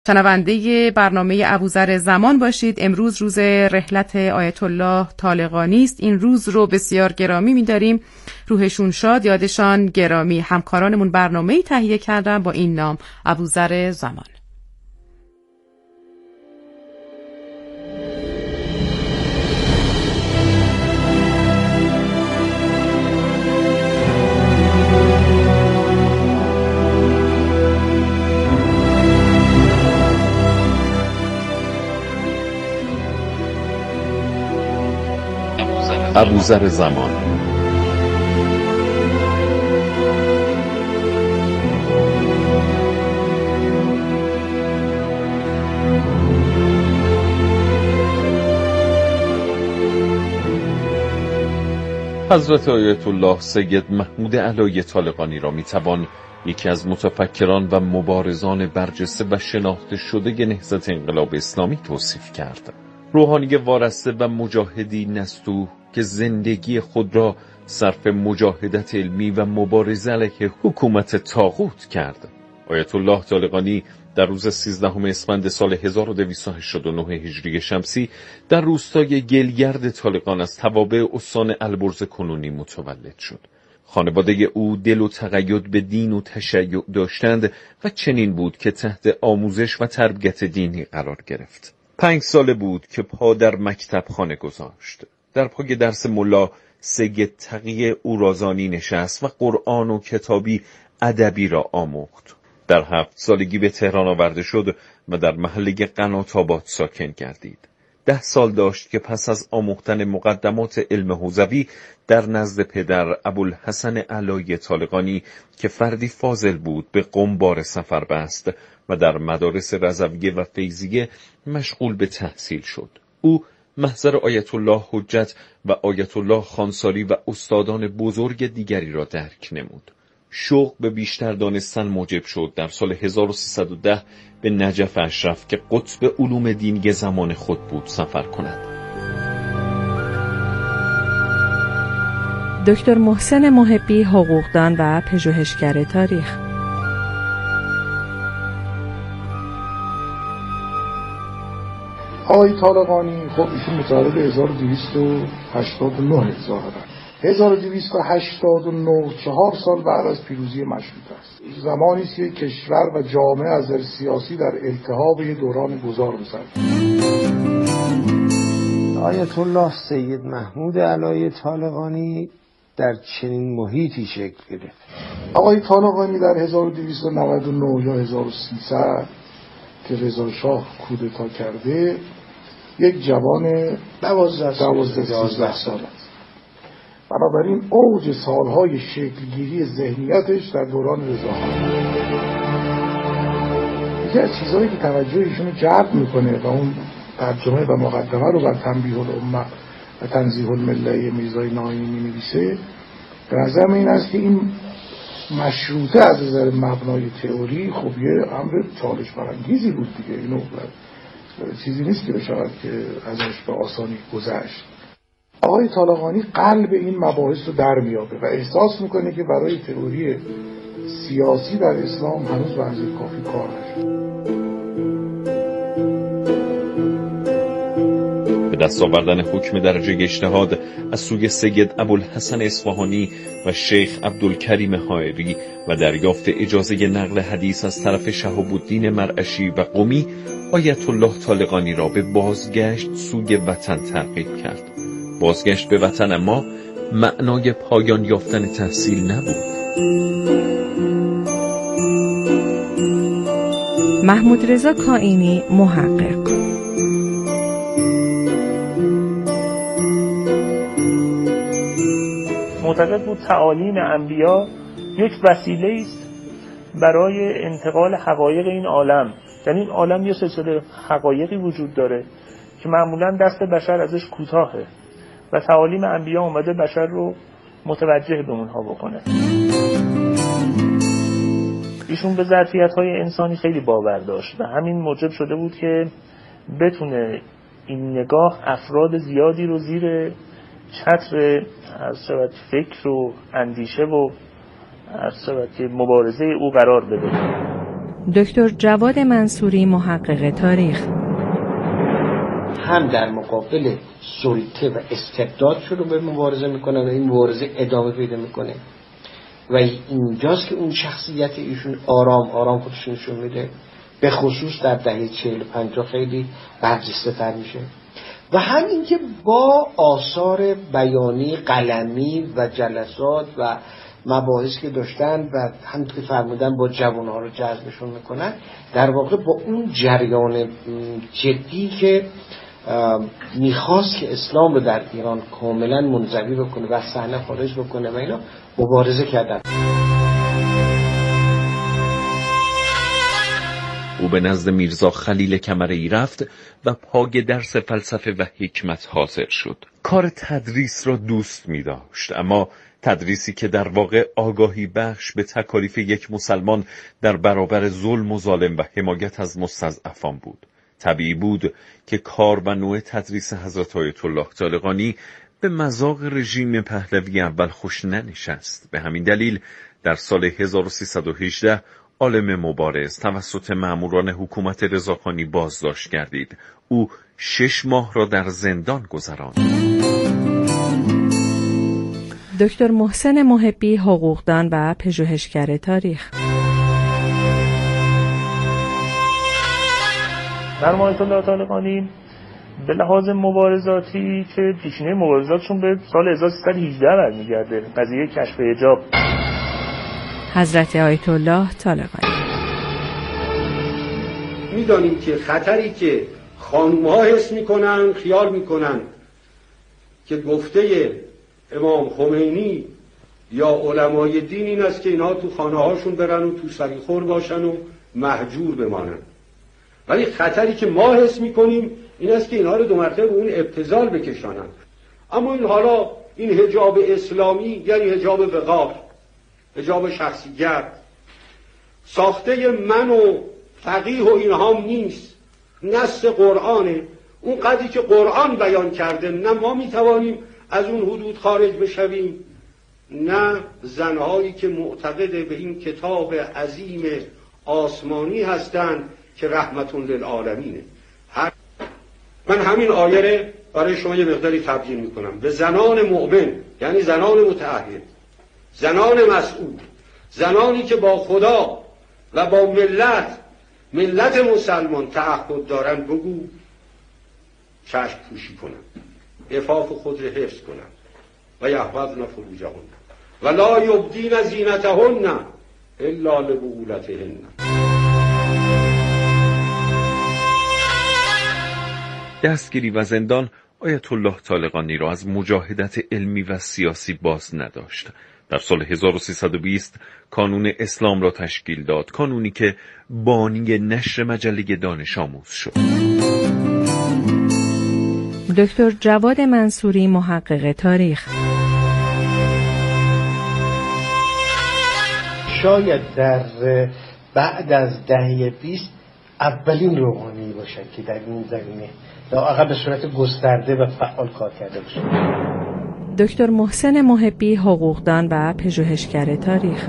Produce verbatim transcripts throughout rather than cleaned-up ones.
شنونده برنامه ابوذر زمان باشید. امروز روز رحلت آیت الله طالقانی است. این روز رو بسیار گرامی می‌داریم. روحشون شاد، یادشان گرامی. همکارانمون برنامه‌ای تهیه کردن با این نام، ابوذر زمان. ابوذر زمان. حضرت آیت الله سید محمود علایی طالقانی را میتوان یکی از متفکران و مبارزان برجسته و شناخته شده نهضت انقلاب اسلامی توصیف کرد. روحانی وارسته و مجاهدی نستوه که زندگی خود را صرف مجاهدت علمی و مبارزه علیه حکومت طاغوت کرد. آیت الله طالقانی در روز سیزدهم اسفند سال هزار و دویست و هشتاد و نه هجری شمسی در روستای گلگرد طالقان از توابع استان البرز کنونی متولد شد. خانواده او دل و تقید به دین و تشیع داشتند و چنین بود که تحت آموزش و تربیت دینی قرار گرفت. پنج ساله بود که پا در مکتب خانه گذاشت. در پای درس ملا سید تقی اورازانی نشست و قرآن و کتابی ادبی را آموخت. در هفت سالگی به تهران آورده شد و در محله قنات آباد ساکن گردید. ده سال داشت که پس از آموختن مقدمات علم حوزوی در نزد پدر ابوالحسن علایی طالقانی که فردی فاضل بود به قم بار سفر بست و در مدارس رضویه و فیضیه مشغول به تحصیل شد. او محضر آیت الله حجت و آیت الله خانساری و استادان بزرگ دیگری را درک نمود. شوق به بیشتر دانستن موجب شد در سال هزار و سیصد و ده به نجف اشرف که قطب علوم دینی زمان خود بود سفر کند. دکتر محسن محبی، حقوقدان و پژوهشگر تاریخ. آقای طالقانی خب ایشون متولد هزار و دویست و هشتاد و نه ظاهرا هزار و دویست و هشتاد و نه، چهار سال بعد از پیروزی مشروطه است. زمانی است که کشور و جامعه از نظر سیاسی در التهاب یک دوران گذار می‌گذرد. آیت الله سید محمود علایی طالقانی در چنین محیطی شکل گرفت. آقای طالقانی در هزار و دویست و نود و نه یا هزار و سیصد که رضا شاه کودتا کرده یک جوان دوازده سیزده سال است. بنابراین اوج سالهای شکلگیری ذهنیتش در دوران رضا یکی از چیزهایی که توجه ایشون جلب میکنه و اون ترجمه و مقدمه رو بر تنبیه الامه و تنزیه المله میرزای ناینی می‌نویسه، به نظر این است که این مشروطه از نظر مبنای تئوری خب یه امر چالش برانگیزی بود دیگه. اینو چیزی نیست که بشود که ازش به آسانی گذشت. آقای طالقانی قلب این مباحث رو در میابه و احساس میکنه که برای تئوری سیاسی در اسلام هنوز به اندازه کافی کار نشده. به دست آوردن حکم درجه اجتهاد از سوی سید ابوالحسن اصفهانی و شیخ عبدالکریم حائری و دریافت اجازه نقل حدیث از طرف شهاب الدین مرعشی و قمی، آیت الله طالقانی را به بازگشت سوی وطن ترغیب کرد. بازگشت به وطن اما معنای پایان یافتن تحصیل نبود. محمود رضا کائینی، محقق. معتقد بود تعالیم انبیا یک وسیله است برای انتقال حقایق این عالم. یعنی این عالم یه سلسله حقایقی وجود داره که معمولا دست بشر ازش کوتاهه و تعالیم انبیا اومده بشر رو متوجه به اونها بکنه. ایشون به ظرفیت‌های انسانی خیلی باور داشت و همین موجب شده بود که بتونه این نگاه افراد زیادی رو زیر چتر از شود فکر و اندیشه و از شود که مبارزه او قرار بده. دکتر جواد منصوری، محقق تاریخ. هم در مقابل سلطه و استبداد شروع به مبارزه میکنن و این مبارزه ادامه پیدا میکنه و اینجاست که اون شخصیت ایشون آرام آرام خودش نشون میده، به خصوص در دهه چهل پنجاه خیلی برجسته تر میشه. و همین که با آثار بیانی قلمی و جلسات و مباحث که داشتن و همونطور که فرمودن با جوانها رو جذبشون میکنن، در واقع با اون جریان جدی که میخواست که اسلام رو در ایران کاملا منزوی بکنه و صحنه خارج بکنه و اینا مبارزه کردن. او به نزد میرزا خلیل کمرئی رفت و پاگ درس فلسفه و حکمت حاصل شد. کار تدریس را دوست می داشت، اما تدریسی که در واقع آگاهی بخش به تکالیف یک مسلمان در برابر ظلم و ظالم و حمایت از مستضعفان بود. طبیعی بود که کار و نوع تدریس حضرت آیت الله طالقانی به مذاق رژیم پهلوی اول خوش ننشست. به همین دلیل در سال هزار و سیصد و هجده عالم مبارز توسط ماموران حکومت رضاخانی بازداشت گردید. او شش ماه را در زندان گذراند. دکتر محسن محبی، حقوقدان و پژوهشگر تاریخ. مرحوم آیت الله طالقانی به لحاظ مبارزاتی که پیشینه مبارزاتشون به سال هزار و سیصد و هجده برمیگرده، قضیه کشف حجاب. حضرت آیت الله طالقانی: میدانیم که خطری که خانوم‌ها حس میکنن، خیال میکنن که گفته امام خمینی یا علمای دین این است که اینها تو خانه هاشون برن و تو سریخور باشن و مهجور بمانن، ولی خطری که ما حس میکنیم این است که اینها رو دو مرتبه به اون ابتذال بکشانن. اما این حالا این حجاب اسلامی یعنی حجاب وقار، حجاب شخصیت، ساخته من و فقیه و اینها نیست، نص قرآنه. اون قدری که قرآن بیان کرده نه ما میتوانیم از اون حدود خارج بشویم، نه زنهایی که معتقد به این کتاب عظیم آسمانی هستند که رحمت للعالمینه. من همین آیه برای شما یه مقداری تبیین میکنم. به زنان مؤمن، یعنی زنان متعهد، زنان مسئول، زنانی که با خدا و با ملت ملت مسلمان تعهد دارن، بگو چشم پوشی کنن، عفاف خود را حفظ کنن و یحفظن فروجهن و لا یبدین زینتهن الا لبعولتهن. دستگیری و زندان آیت الله طالقانی را از مجاهدت علمی و سیاسی باز نداشت. در سال هزار و سیصد و بیست کانون اسلام را تشکیل داد، کانونی که بانی نشر مجله دانش آموز شد. دکتر جواد منصوری، محقق تاریخ. شاید در بعد از دهه بیست اولین روحانی باشد که در این زمینه لااقل به صورت گسترده و فعال کار کرده باشد. دکتر محسن محبی، حقوقدان و پژوهشگر تاریخ.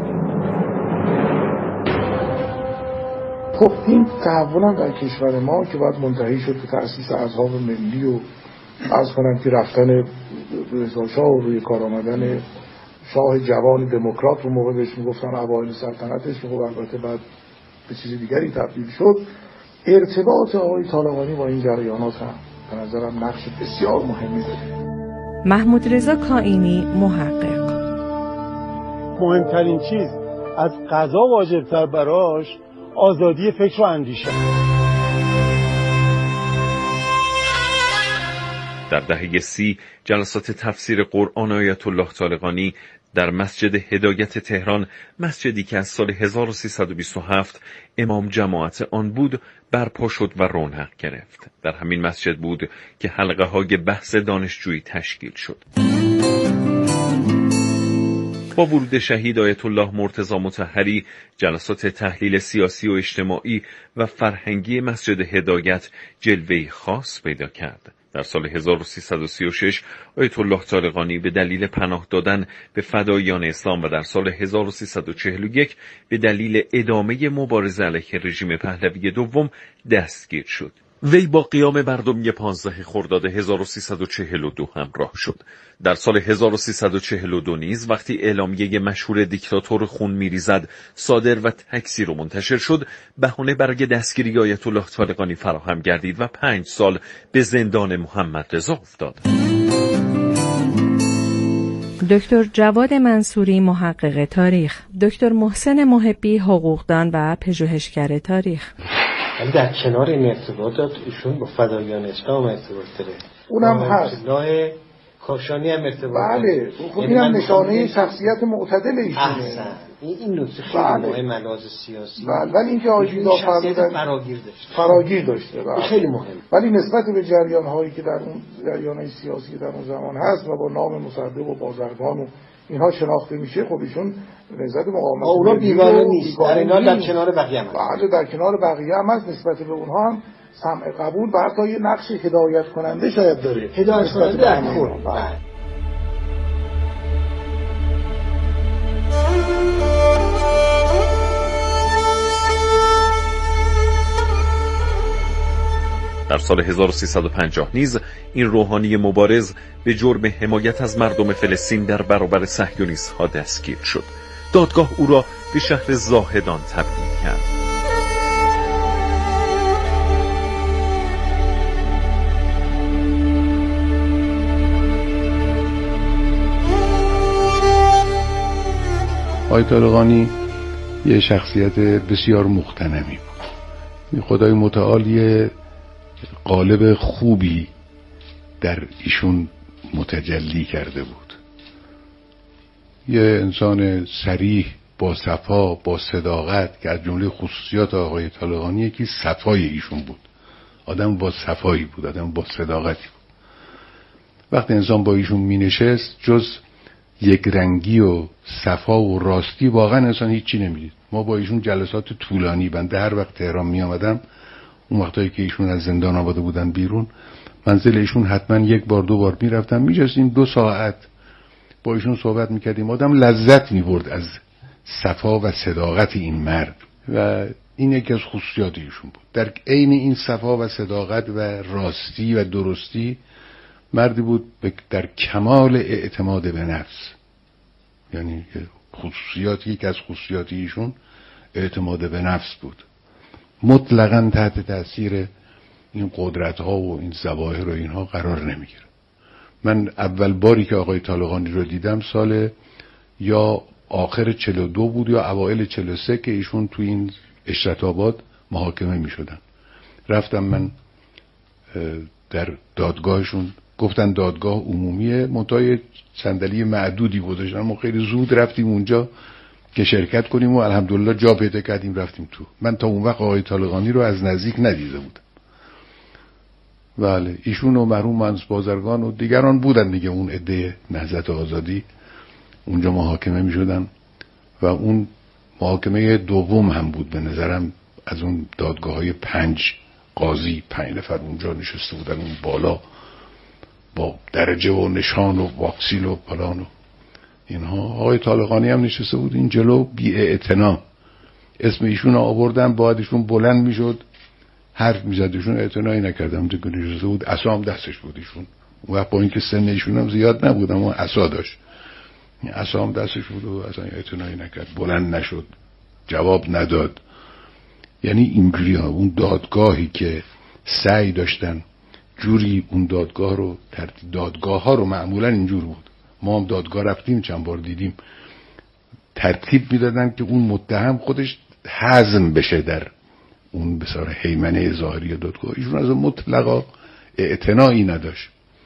خب این تحول در کشور ما که بعد منتهی شد به تأسیس احزاب ملی و از کنم که رفتن رضا شاه و روی کار آمدن شاه جوان دموکرات رو موقع بهش میگفتن اوایل سلطنتش، که خب البته بعد به چیز دیگری تبدیل شد. ارتباط آقای طالقانی با این جریانات هم به نظرم نقش بسیار مهمی داره. محمود رضا کائینی، محقق. مهمترین چیز از قضا واجبتر براش آزادی فکر و اندیشه. در دهه سی جلسات تفسیر قرآن آیت الله طالقانی در مسجد هدایت تهران، مسجدی که از سال هزار و سیصد و بیست و هفت امام جماعت آن بود، برپا شد و رونق گرفت. در همین مسجد بود که حلقه های بحث دانشجویی تشکیل شد. با ورود شهید آیت الله مرتضی مطهری، جلسات تحلیل سیاسی و اجتماعی و فرهنگی مسجد هدایت جلوه‌ای خاص پیدا کرد. در سال هزار و سیصد و سی و شش آیت الله طالقانی به دلیل پناه دادن به فداییان اسلام و در سال هزار و سیصد و چهل و یک به دلیل ادامه مبارزه علیه رژیم پهلوی دوم دستگیر شد. وی با قیام مردمی پانزده خرداد هزار و سیصد و چهل و دو همراه شد. در سال هزار و سیصد و چهل و دو نیز وقتی اعلامیه مشهور دیکتاتور خون میریزد صادر و تکثیر و منتشر شد، بهانه برای دستگیری آیت الله طالقانی فراهم گردید و پنج سال به زندان محمد رضا افتاد. دکتر جواد منصوری محقق تاریخ، دکتر محسن محبی حقوقدان و پژوهشگر تاریخ. ولی در کنار این ارتباطات ایشون با فداییان اسلام ارتباط داره، اونم هست. الله کاشانی هم ارتباط داره. بله، خب اینم نشانه شخصیت معتدل ایشونه. احسن. این این نکته خیلی مهمه ملاحظ سیاسی. بله، ولی اینکه آیت فرمودن فراگیر داشته. فراگیر داشته. بله. خیلی مهمه. ولی نسبت به جریان هایی که در اون جریان سیاسی در اون زمان هست و با نام مصدق و بازرگان و اینها شناخته میشه، خب ایشون نهضت مقاومت اونا بیگانه نیست، در اینا در کنار بقیه هم هست. بله، در کنار بقیه هم هست. نسبت به اونها هم سمع قبول و حتی یه نقش هدایت کننده شاید داره. هدایت کننده در کل. در سال هزار و سیصد و پنجاه نیز این روحانی مبارز به جرم حمایت از مردم فلسطین در برابر صهیونیست‌ها دستگیر شد. دادگاه او را به شهر زاهدان تبدیل کرد. آیت طالقانی یه شخصیت بسیار مغتنمی بود. خدای متعال یه قالب خوبی در ایشون متجلی کرده بود. یه انسان صریح، با صفا، با صداقت، که از جمله خصوصیات آقای طالقانی یکی صفای ایشون بود. آدم با صفایی بود، آدم با صداقتی بود. وقتی انسان با ایشون می نشست، جز یک رنگی و صفا و راستی واقعا انسان هیچی نمیدید. ما با ایشون جلسات طولانی، بنده هر وقت تهران می آمدم، اون وقتایی که ایشون از زندان آمده بودن بیرون، منزل ایشون حتما یک بار دو بار میرفتم، میجستیم دو ساعت با ایشون صحبت میکردیم. آدم لذت میبرد از صفا و صداقت این مرد و این یکی از خصوصیات ایشون بود. در عین این صفا و صداقت و راستی و درستی مردی بود در کمال اعتماد به نفس. یعنی خصوصیاتی یکی از خصوصیات ایشون اعتماد به نفس بود. مطلقاً تحت تاثیر این قدرت ها و این ظواهر و اینها قرار نمیگیره. من اول باری که آقای طالقانی رو دیدم سال یا آخر چهل و دو بود یا اوایل چهل و سه که ایشون تو این اشرت آباد محاکمه میشدن. رفتم من در دادگاهشون، گفتن دادگاه عمومیه، منتهای صندلی معدودی گذاشتن. ما خیلی زود رفتیم اونجا که شرکت کنیم و الحمدلله جا پیدا کردیم رفتیم تو. من تا اون وقت آقای طالقانی رو از نزدیک ندیده بودم. بله، ایشون و مرحوم منصور بازرگان و دیگران بودن دیگه، اون عده نهضت آزادی اونجا محاکمه می شدن و اون محاکمه دوم هم بود به نظرم. از اون دادگاه های پنج قاضی، پنج نفر اونجا نشسته بودن اون بالا با درجه و نشان و واکسیل و پلان و اینها. آقای طالقانی هم نشسته بود این جلو بی اعتنا. اسم ایشون آوردن، باید ایشون بلند می شد حرف می زد، ایشون اعتنایی نکردم دیگه، نشسته بود، عصام دستش بود ایشون. اون وقت با اینکه سن ایشون هم زیاد نبود اما عصا داشت، عصام دستش بود و اصلا اعتنایی نکرد، بلند نشد، جواب نداد. یعنی اینجوری ها. اون دادگاهی که سعی داشتن جوری اون دادگاه رو ترتیب، دادگاه ها رو معمولا اینجور بود، ما هم دادگاه رفتیم چند بار دیدیم، ترتیب میدادن که اون متهم خودش هضم بشه در اون بسیار هیمنه ظاهری دادگاه. ایشون از مطلقا اعتنایی نداشت.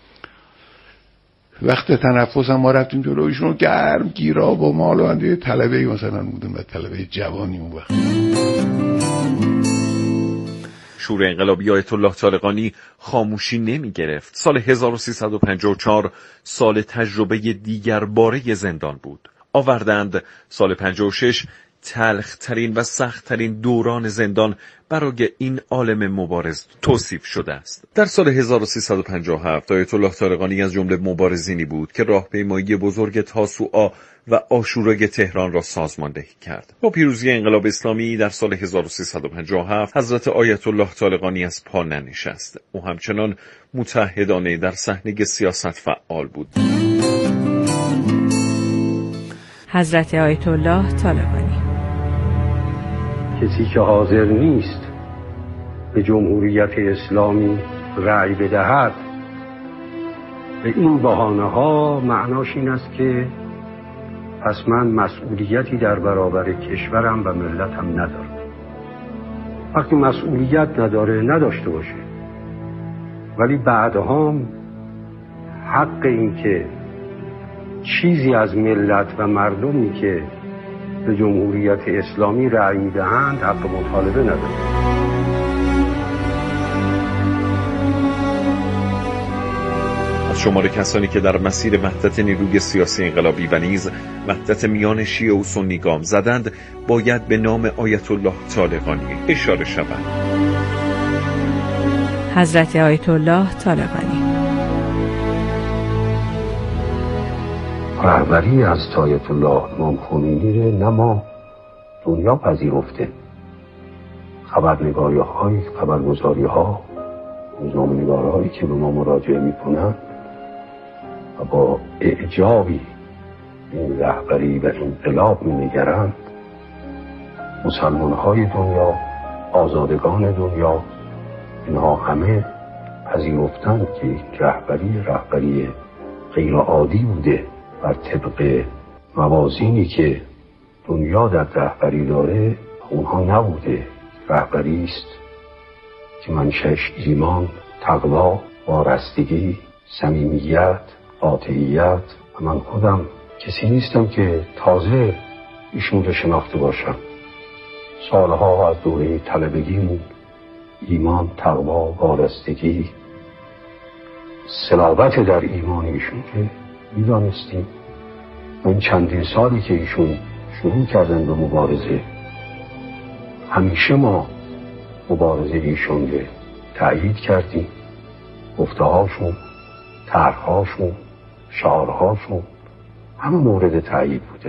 وقت تنفس هم ما رفتیم جلو، ایشون گرم گیرا با مال و انده طلبه مثلا بودن و طلبه جوانی اون وقت. شور انقلابی آیت الله طالقانی خاموشی نمی گرفت. سال هزار و سیصد و پنجاه و چهار سال تجربه دیگر باره زندان بود. آوردند سال پنجاه و شش تلخ ترین و سخت ترین دوران زندان برای این عالم مبارز توصیف شده است. در سال هزار و سیصد و پنجاه و هفت آیت الله طالقانی از جمله مبارزینی بود که راهپیمایی بزرگ تاسوعا و عاشورای تهران را سازماندهی کرد. با پیروزی انقلاب اسلامی در سال هزار و سیصد و پنجاه و هفت حضرت آیت الله طالقانی از پا ننشست. او همچنان متحدانه در صحنه سیاست فعال بود. حضرت آیت الله طالقانی: کسی که حاضر نیست به جمهوریت اسلامی رأی بدهد به این بهانه ها معناش این است که پس من مسئولیتی در برابر کشورم و ملتم ندارم. وقتی مسئولیت نداره نداشته باشه، ولی بعدها حق این که چیزی از ملت و مردمی که به جمهوریت اسلامی رأی میدهند حق مطالبه نداره. شمار کسانی که در مسیر وحدت نیروی سیاسی انقلابی و نیز وحدت میان شیعه و سنی گام زدند باید به نام آیت الله طالقانی اشاره شود. حضرت آیت الله طالقانی: رهبری از آیت الله امام خمینی نه ما دنیا پذیرفته. خبرنگاری های خبرگزاری ها روزنامه نگارهایی که به ما مراجعه میکنن و با اعجابی این رهبری و انقلاب می‌نگرند، مسلمان‌های دنیا، آزادگان دنیا، اینها همه پذیرفتند که این رهبری رهبری غیر عادی بوده. بر طبق موازینی که دنیا در رهبری داره اونها نبوده. رهبری است که منشأش ایمان، تقوا، وارستگی، صمیمیت، قاطعیت و من خودم کسی نیستم که تازه ایشون رو شناخته باشم. سالها از دوره طلبگیمون ایمان، تقوا، وارستگی، صلابت در ایمان ایشون که میدانستیم. این چندین سالی که ایشون شروع کردن به مبارزه، همیشه ما مبارزه ایشون رو تأیید کردیم. گفته‌هاشون، طرح‌هاشون، شعارهاشون همه مورد تأیید بوده.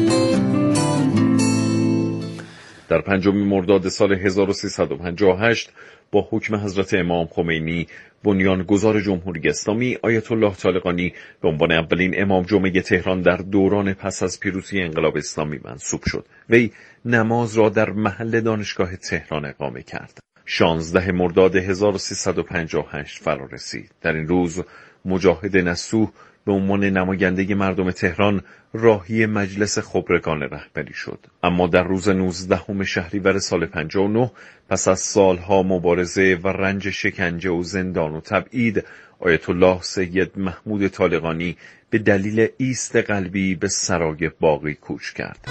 در پنجم مرداد سال هزار و سیصد و پنجاه و هشت با حکم حضرت امام خمینی بنیانگذار جمهوری اسلامی آیت الله طالقانی به عنوان اولین امام جمعه تهران در دوران پس از پیروزی انقلاب اسلامی منصوب شد. وی نماز را در محل دانشگاه تهران اقامه کرد. شانزده مرداد هزار و سیصد و پنجاه و هشت فرا رسید. در این روز مجاهد نصوح به عنوان نماینده مردم تهران راهی مجلس خبرگان رهبری شد. اما در روز نوزدهم شهریور سال پنجاه و نه پس از سالها مبارزه و رنج شکنجه و زندان و تبعید، آیت الله سید محمود طالقانی به دلیل ایست قلبی به سرای باقی کوچ کرد.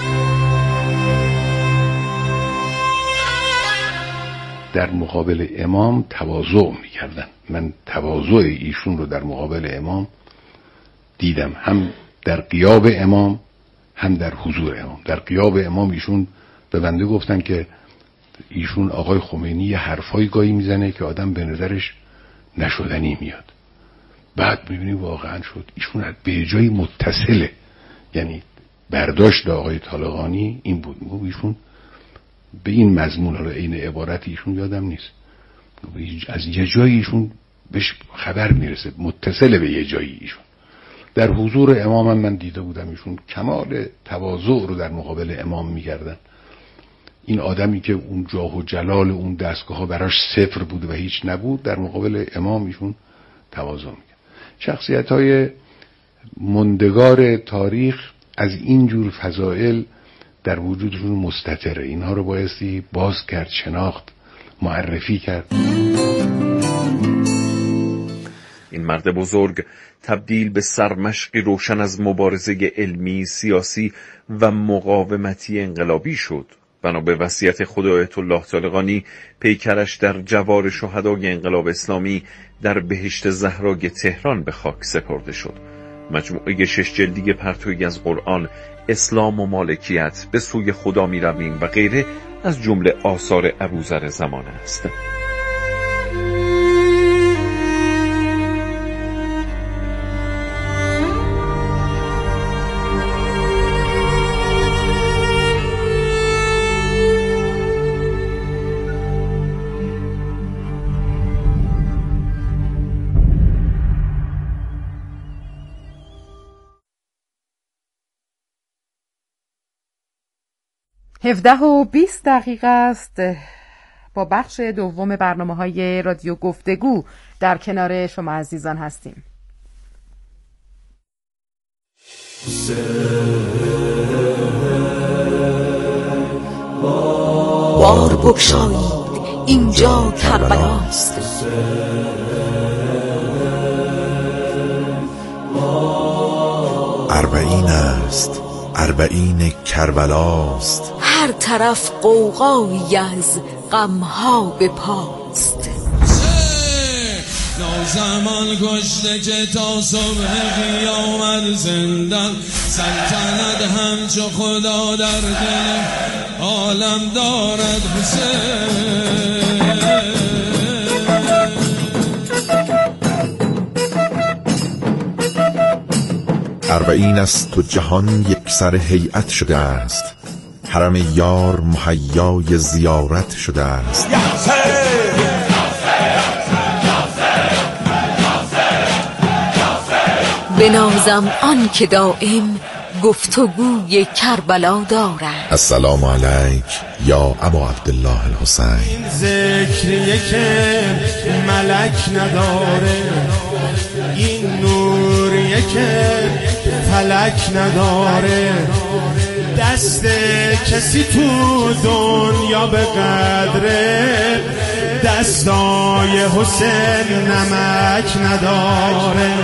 در مقابل امام تواضع می‌کردن. من تواضع ایشون رو در مقابل امام دیدم، هم در غیاب امام هم در حضور امام. در غیاب امام ایشون به بنده گفتن که ایشون آقای خمینی یه حرفایی گاهی میزنه که آدم به نظرش نشدنی میاد. بعد میبینی واقعا شد. ایشون به جای متصله، یعنی برداشت آقای طالقانی این بود. میگه ایشون به این مضمون، حالا این عبارت ایشون یادم نیست، از یه جایی ایشون بهش خبر میرسه، متصل به یه جایی ایشون. در حضور امام هم من دیده بودم ایشون کمال تواضع رو در مقابل امام میکردن. این آدمی که اون جاه و جلال اون دستگاه ها براش صفر بود و هیچ نبود، در مقابل امام ایشون تواضع میکرد. شخصیت های مندگار تاریخ از این جور فضائل در وجودشون مستتره. اینها رو بایستی باز کرد، شناخت، معرفی کرد. این مرد بزرگ تبدیل به سرمشقی روشن از مبارزه علمی، سیاسی و مقاومتی انقلابی شد. بنا به وصیت خود آیت الله طالقانی، پیکرش در جوار شهدای انقلاب اسلامی در بهشت زهرای تهران به خاک سپرده شد. مجموعه شش جلدی پرتویی از قرآن، اسلام و مالکیت، به سوی خدا می رویم و غیره از جمله آثار ابوذر زمان است. هفده و بیست دقیقه است. با بخش دوم برنامه های رادیو گفتگو در کنار شما عزیزان هستیم. بار بگشایید اینجا کربلاست، اربعین است، اربعین کربلاست، هر طرف قوقایی از غمها به پاست. نوزمان کشته که تا صبح قیامت زندان، سلطنت همچو خدا در دل عالم دارد حسین. اربعین است تو جهان یک سر هیئت شده است، حرم یار مهیای زیارت شده است. بنازم آن که دائم گفتگوی کربلا دارد. السلام علیک یا ابا عبدالله الحسین. این ذکریه که ملک نداره، این نوریه که فلک نداره، دست کسی تو دنیا به قدره دستای حسین نمک نداره.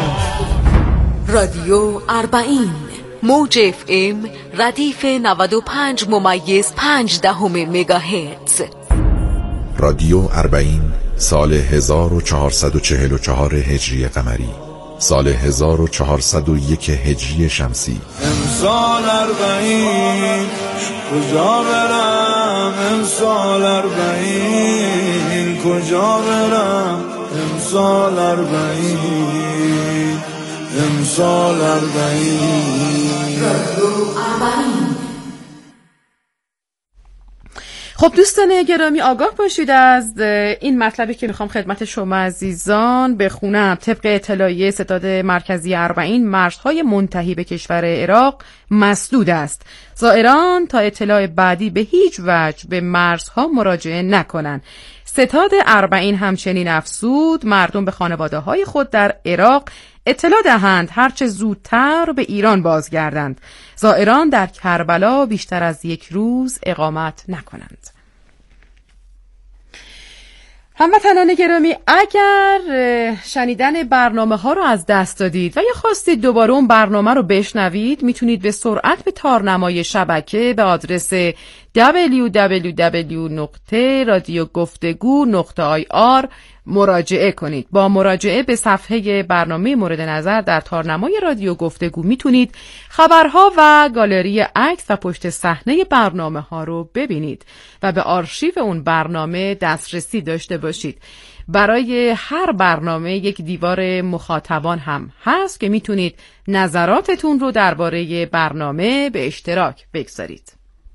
رادیو اربعین موج اف ام ردیف نود و پنج ممیز پنج دهم مگاهرتز. رادیو اربعین سال هزار و چهارصد و چهل و چهار هجری قمری، سال هزار و چهارصد و یک هجری شمسی. امسال اربعین کجا برم، امسال اربعین کجا برم، امسال اربعین امسال اربعین. خب دوستان گرامی آگاه باشید از این مطلبی که میخوام خدمت شما عزیزان بخونم. طبق اطلاعیه ستاد مرکزی اربعین مرزهای منتهی به کشور عراق مسدود است. زائران تا اطلاع بعدی به هیچ وجه به مرزها مراجعه نکنند. ستاد اربعین همچنین افزود مردم به خانواده های خود در عراق اطلاع دهند هرچه زودتر به ایران بازگردند. زائران در کربلا بیشتر از یک روز اقامت نکنند. هموطنان گرامی، اگر شنیدن برنامه ها رو از دست دادید و یا خواستید دوباره اون برنامه رو بشنوید، میتونید به سرعت به تارنمای شبکه به آدرس دبلیو دبلیو دبلیو نقطه رادیو گفتگو نقطه آی آر مراجعه کنید. با مراجعه به صفحه برنامه مورد نظر در تارنمای رادیو گفتگو میتونید خبرها و گالری عکس و پشت صحنه برنامه ها رو ببینید و به آرشیو اون برنامه دسترسی داشته باشید. برای هر برنامه یک دیوار مخاطبان هم هست که میتونید نظراتتون رو درباره برنامه به اشتراک بگذارید.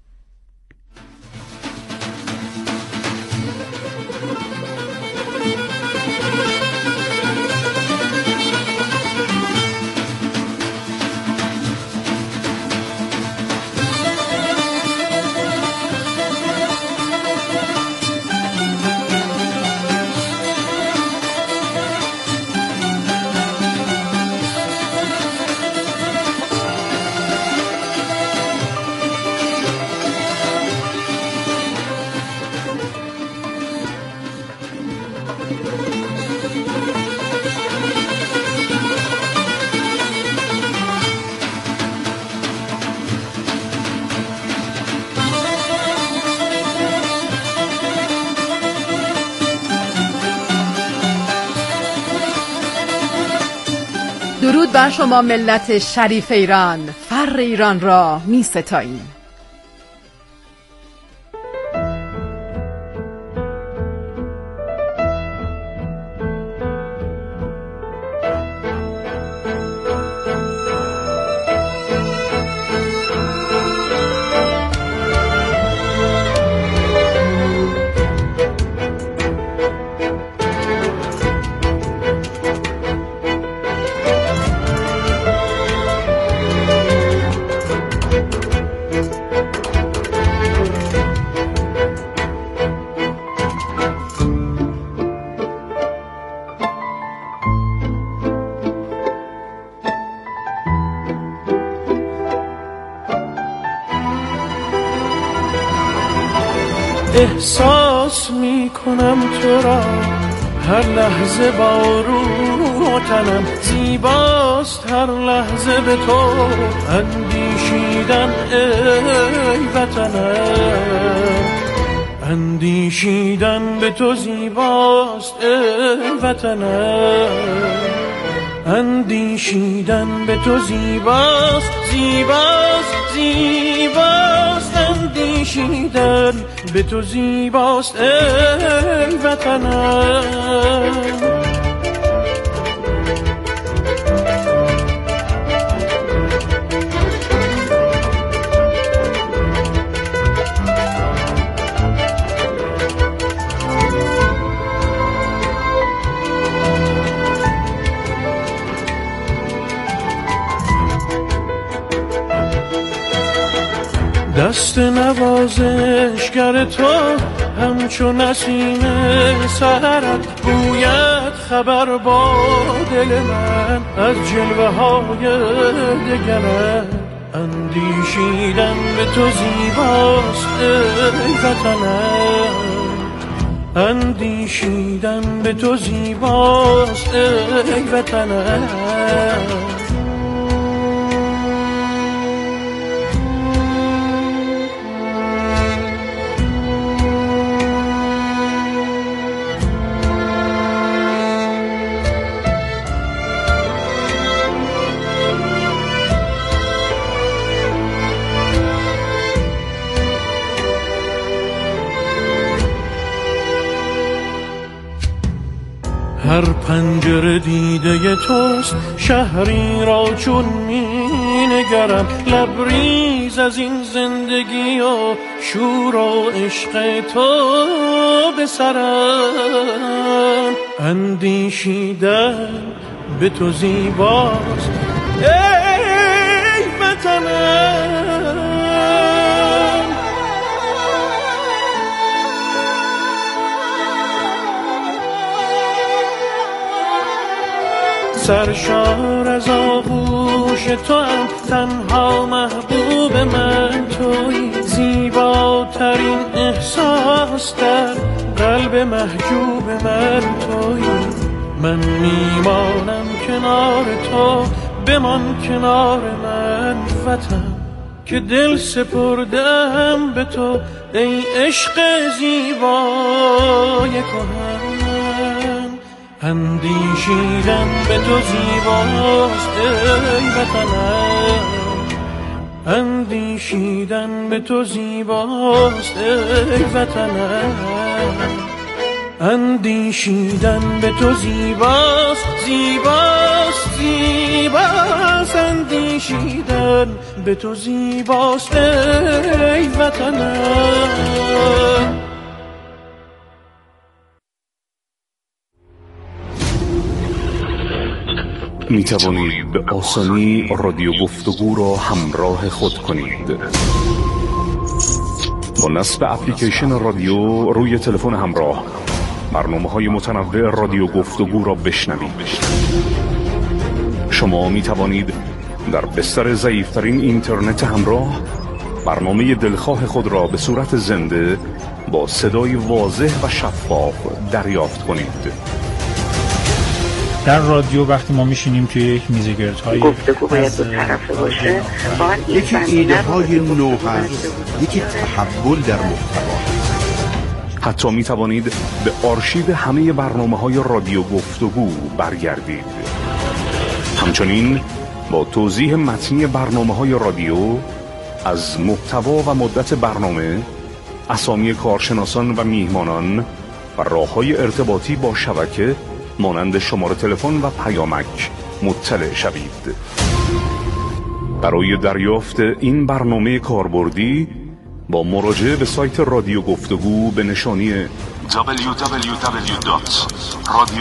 درود بر شما ملت شریف ایران، فر ایران را می ستاییم. احساس میکنم تو را، هر لحظه با روح و تنم زیباست، هر لحظه به تو اندیشیدن ای وطنم، اندیشیدن به تو زیباست ای وطنم، اندیشیدن به تو زیباست، زیباست، زیباست، اندیشیدن به تو زیباست ای وطنم. دست نوازشگر تو همچو نسیم سحرت گوید خبر با دل من از جلوه های دگرت، اندیشیدن به تو زیباست ای وطنم، اندیشیدن به تو زیباست ای وطنم. هر پنجره دیده توست، شهری را چون می نگرم، لبریز از این زندگی و شور و عشق تو به سرم، اندیشیدن به تو زیباست ای وطنم، سرشار از آغوش تو هم، تنها محبوب من تویی، زیباترین احساس در قلب محجوب من تویی، من میمانم کنار تو، بمان کنار من وطن، که دل سپردم به تو ای عشق زیبای کهن، اندیشیدن به تو زیباست ای وطنم، اندیشیدن به تو زیباست ای وطنم، اندیشیدن به تو زیباست، زیباست، زیباست، اندیشیدن به تو زیباست ای وطنم. می توانید به آسانی رادیو گفتگو را همراه خود کنید. با نصب اپلیکیشن رادیو روی تلفن همراه برنامه‌های متنوع رادیو گفتگو را بشنوید. شما می توانید در بستر ضعیف‌ترین اینترنت همراه برنامه دلخواه خود را به صورت زنده با صدای واضح و شفاف دریافت کنید. در رادیو وقتی ما میشینیم توی یک میزگردهای گفتگو باید دو طرفه باشه، یکی ایده های نو هست، یکی تحول در محتوا. حتی می توانید به آرشیو همه برنامه های رادیو گفتگو برگردید. همچنین با توضیح متنی برنامه های رادیو از محتوا و مدت برنامه، اسامی کارشناسان و میهمانان و راه‌های ارتباطی با شبکه مانند شماره تلفن و پیامک مطلع شوید. برای دریافت این برنامه کاربردی با مراجعه به سایت رادیو گفتگو به نشانی دبلیو دبلیو دبلیو دات رادیو